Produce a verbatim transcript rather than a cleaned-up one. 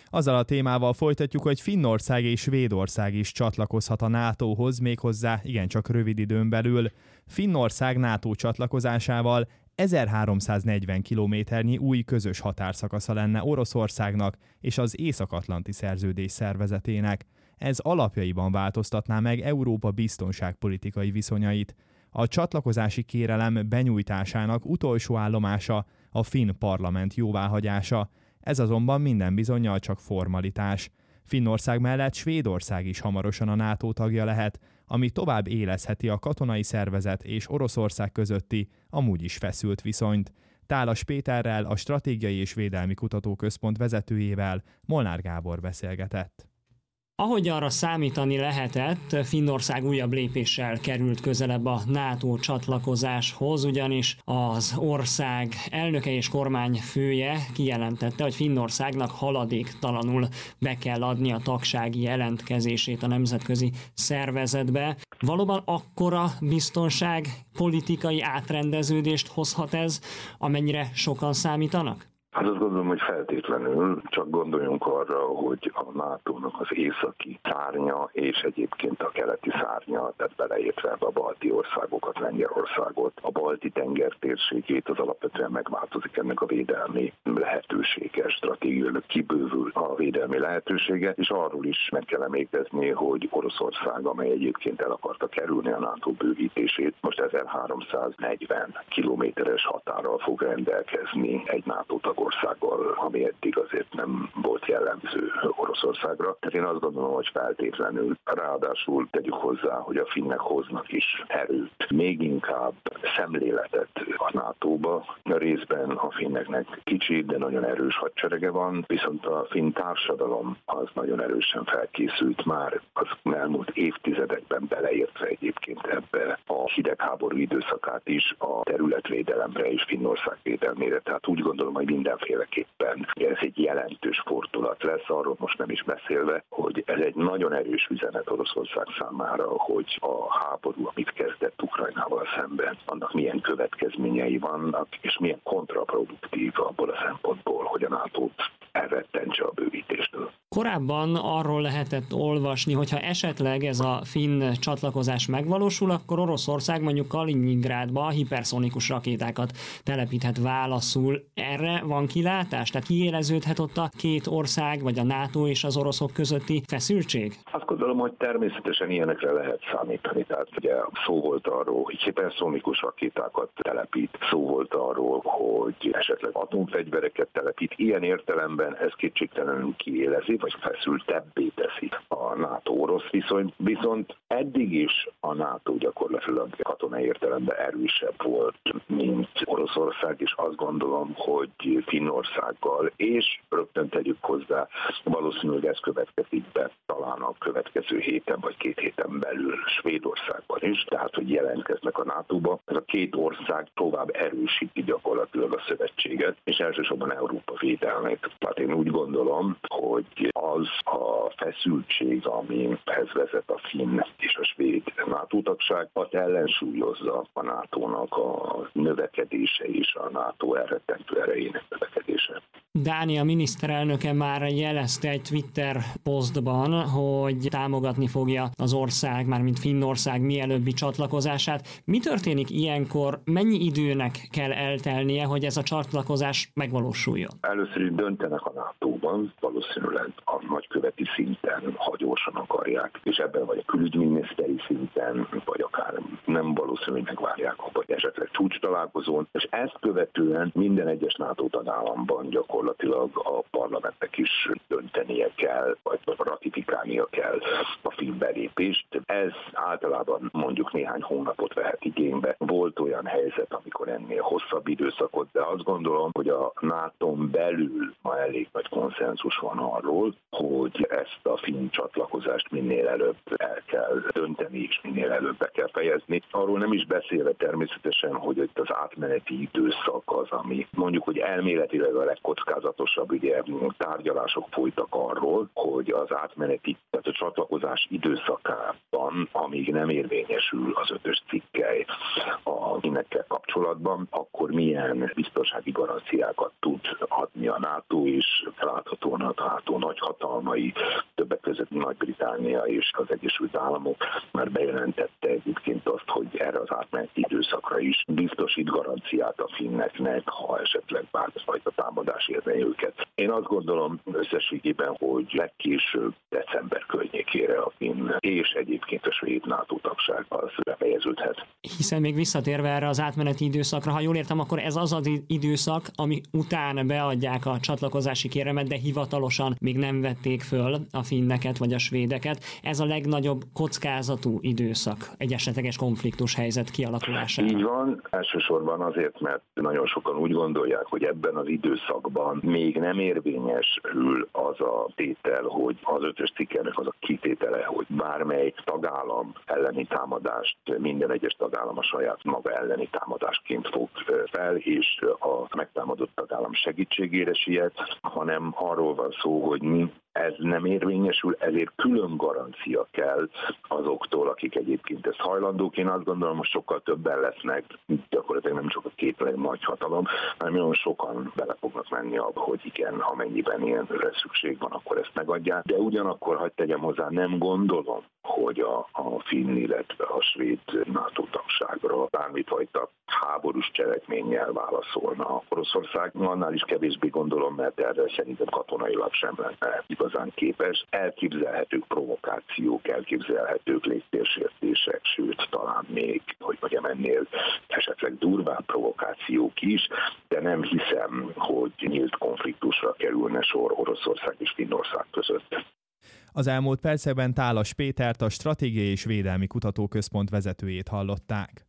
Azzal a témával folytatjuk, hogy Finnország és Svédország is csatlakozhat a nátóhoz, méghozzá igencsak rövid időn belül. Finnország NATO csatlakozásával ezerháromszáznegyven kilométernyi új közös határszakasza lenne Oroszországnak és az Észak-atlanti szerződés szervezetének. Ez alapjaiban változtatná meg Európa biztonságpolitikai viszonyait. A csatlakozási kérelem benyújtásának utolsó állomása a finn parlament jóváhagyása. Ez azonban minden bizonnyal csak formalitás. Finnország mellett Svédország is hamarosan a NATO tagja lehet, ami tovább élezheti a katonai szervezet és Oroszország közötti, amúgy is feszült viszonyt. Tálas Péterrel, a Stratégiai és Védelmi Kutatóközpont vezetőjével Molnár Gábor beszélgetett. Ahogy arra számítani lehetett, Finnország újabb lépéssel került közelebb a NATO csatlakozáshoz, ugyanis az ország elnöke és kormányfője kijelentette, hogy Finnországnak haladéktalanul be kell adni a tagsági jelentkezését a nemzetközi szervezetbe. Valóban akkora biztonság, politikai átrendeződést hozhat ez, amennyire sokan számítanak? Hát azt gondolom, hogy feltétlenül, csak gondoljunk arra, hogy a nátónak az északi szárnya és egyébként a keleti szárnya, tehát beleértve a balti országokat, Lengyelországot, a balti tenger térségét, az alapvetően megváltozik ennek a védelmi lehetősége, stratégiailag kibővül a védelmi lehetősége, és arról is meg kell emlékezni, hogy Oroszország, amely egyébként el akarta kerülni a NATO bővítését, most ezerháromszáznegyven kilométeres határral fog rendelkezni egy NATO tagországgal, ami eddig azért nem volt jellemző Oroszországra. Tehát én azt gondolom, hogy feltétlenül, ráadásul tegyük hozzá, hogy a finnek hoznak is erőt, még inkább szemléletet a nátóba. A részben a finneknek kicsi, de nagyon erős hadserege van, viszont a finn társadalom az nagyon erősen felkészült már az elmúlt évtizedekben, beleértve egyébként ebbe a hidegháború időszakát is a területvédelemre és Finnország védelmére. Tehát úgy gondolom, hogy mindenféleképpen ez egy jelentős fordulat lesz, arról most nem is beszélve, hogy ez egy nagyon erős üzenet Oroszország számára, hogy a háború, amit kezdett Ukrajnával szemben, annak milyen következményei vannak, és milyen kontraproduktív abból a szempontból, hogy a nátót elrettentse a bővítéstől. Korábban arról lehetett olvasni, hogyha esetleg ez a finn csatlakozás megvalósul, akkor Oroszország mondjuk Kaliningrádba hiperszonikus rakétákat telepíthet válaszul. Erre van kilátás? Tehát kiéleződhet ott a két ország, vagy a NATO és az oroszok közötti feszültség? Azt gondolom, hogy természetesen ilyenekre lehet számítani. Tehát ugye szó volt arról, hogy hiperszonikus rakétákat telepít, szó volt arról, hogy esetleg atomfegyvereket telepít. Ilyen értelemben ez kétségtelenül kiélezi, vagy feszültebbé teszi a NATO-orosz viszonyt. Viszont eddig is a NATO gyakorlatilag katonai értelemben erősebb volt, mint Oroszország, és azt gondolom, hogy Finnországgal, és rögtön tegyük hozzá, valószínűleg ez következik be talán a következő héten vagy két héten belül Svédországban is, tehát hogy jelentkeznek a nátóba. Ez a két ország tovább erősíti gyakorlatilag a szövetséget, és elsősorban Európa védelmét. Tehát én úgy gondolom, hogy az a feszültség, amihez vezet a finn és a svéd NATO tagság, azt ellensúlyozza a nátónak a növekedése és a NATO elrettentő erejének növekedése. Dánia miniszterelnöke már jelezte egy Twitter posztban, hogy támogatni fogja az ország, mármint Finnország mielőbbi csatlakozását. Mi történik ilyenkor? Mennyi időnek kell eltelnie, hogy ez a csatlakozás megvalósuljon? Először is döntenek a nátóban, valószínűleg a nagyköveti szinten, ha gyorsan akarják, és ebben vagy a külügyminiszteri szinten, vagy akár nem valószínű, hogy megvárják, vagy esetleg csúcs találkozón, és ezt követően minden egyes NATO tagállamban gyakorlatilag a parlamentnek is döntenie kell, vagy ratifikálnia kell a finn belépést. Ez általában mondjuk néhány hónapot vehet igénybe. Volt olyan helyzet, amikor ennél hosszabb időszakot, de azt gondolom, hogy a nátón belül ma elég nagy konszenzus van arról, hogy ezt a finn csatlakozást minél előbb el kell dönteni, és minél előbb be kell fejezni. Arról nem is beszélve természetesen, hogy itt az átmeneti időszak az, ami mondjuk, hogy elméletileg a legkockázatos legfokozatosabb ugye tárgyalások folytak arról, hogy az átmeneti, tehát a csatlakozás időszakában, amíg nem érvényesül az ötös cikkely a finnekkel kapcsolatban, akkor milyen biztonsági garanciákat tud adni a NATO, és láthatóan a NATO nagyhatalmai, többek között Nagy-Britannia és az Egyesült Államok már bejelentette egyébként azt, hogy erre az átmeneti időszakra is biztosít garanciát a finneknek, ha esetleg bármifajta támadás érne őket. Én azt gondolom összességében, hogy legkésőbb december környékére a finn és egyébként a svéd NATO tagság az befejeződhet. Hiszen még visszatérve erre az átmeneti időszakra, ha jól értem, akkor ez az az időszak, ami után beadják a csatlakozási kérelmet, de hivatalosan még nem vették föl a finneket vagy a svédeket. Ez a legnagyobb kockázatú időszak egy esetleges konfliktus helyzet kialakulására. Így van, elsősorban azért, mert nagyon sokan úgy gondolják, hogy ebben az időszakban még nem érvényesül az a tétel, hogy az ötös cikkelnek az a kitétele, hogy bármely tagállam elleni támadást minden egyes tagállam a saját maga elleni támadásként fog fel, és a megtámadott tagállam segítségére siet, hanem arról van szó, hogy mi ez nem érvényesül, ezért külön garancia kell azoktól, akik egyébként ezt hajlandók. Én azt gondolom, hogy sokkal többen lesznek, gyakorlatilag nem csak a két nagy hatalom, hanem nagyon sokan bele fognak menni abba, hogy igen, amennyiben ilyenre szükség van, akkor ezt megadják. De ugyanakkor, hadd tegyem hozzá, nem gondolom, hogy a, a finn, illetve a svéd NATO tagságra bármifajta háborús cselekménnyel válaszolna Oroszország. Annál is kevésbé gondolom, mert erre szerintem katonailag sem lenne igazán képes. Elképzelhetők provokációk, elképzelhetők légtérsértések, sőt, talán még, hogy mondjam, ennél esetleg durvább provokációk is, de nem hiszem, hogy nyílt konfliktusra kerülne sor Oroszország és Finnország között. Az elmúlt percekben Tálas Pétert, a Stratégiai és Védelmi Kutatóközpont vezetőjét hallották.